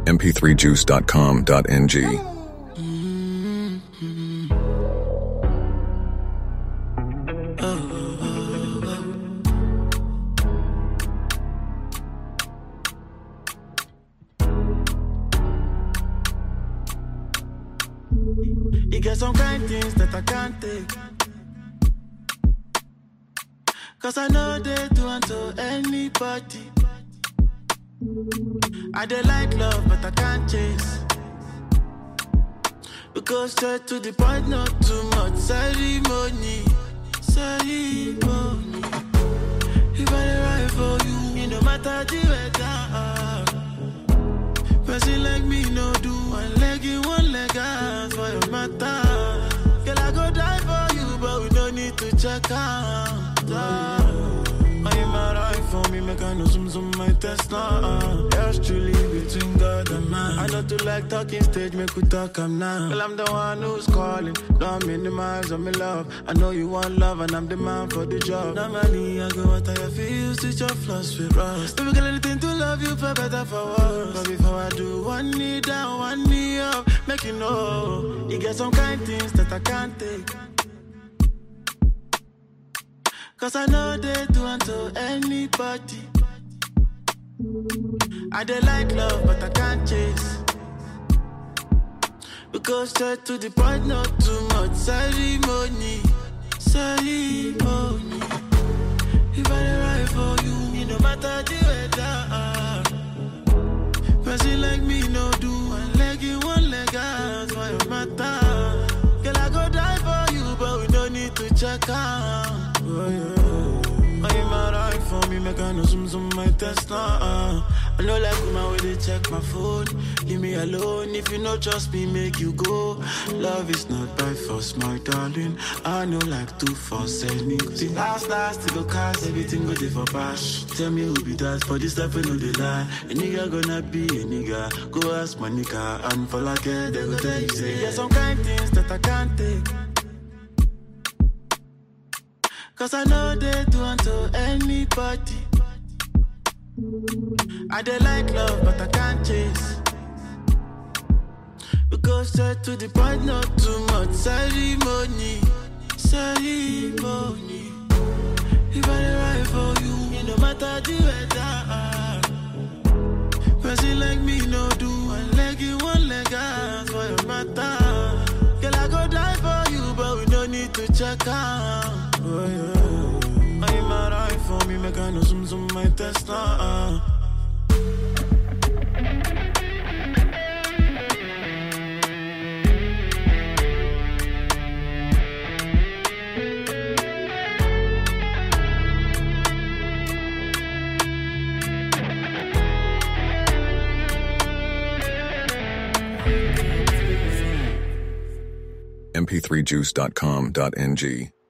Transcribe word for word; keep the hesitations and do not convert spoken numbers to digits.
m p three juice dot com dot n g. You get some kind things that I can't take, 'cause I know they do unto anybody. I dey like love, but I can't chase. We go straight to the point, not too much ceremony. Ceremony. If I dey right for you, it no matter the weather. Person like me no do one leg in one leg out for your matter. Girl, I go die for you, but we don't need to check out. I'm alright for me, make I know some some my test now. Yes, truly between God and man. I know to like talking stage, make we talk I'm now. Well, I'm the one who's calling, don't minimize on me love. I know you want love and I'm the man for the job. Normally I go what I feel, switch your flaws with rust. If we got anything to love you, for better for worse. But before I do, one knee down, one knee up, make you know you get some kind things that I can't take, 'cause I know they do unto anybody. I dey like love, but I can't chase. We go straight to the point, not too much ceremony. Ceremony. If I dey right for you, it no matter the weather. Person like me no do one leg in one leg out for your matter. Girl, I go die for you, but we don't need to check out. Oh, yeah. I'm alright for me, make I know some some my test now. I know like woman when they check my phone. Leave me alone if you know trust me, make you go. Love is not by force, my darling. I know like to force anything. Last last to go cast everything go there for bash. Tell me who be that for this life, I know they lie. A nigga gonna be a nigga. Go ask my nigga and for like it, they go tell you say. There's some kind things that I can't take, 'cause I know they do unto anybody. I dey like love, but I can't chase. We go straight to the point, not too much ceremony. Ceremony. If I dey right for you, it no matter the weather. Person like me no do one leg in one leg out for your matter. Girl, I go die for you, but we don't need to check out. Oh, yeah. I'm alright for me, make I know some some my test now. m p three juice dot com dot n g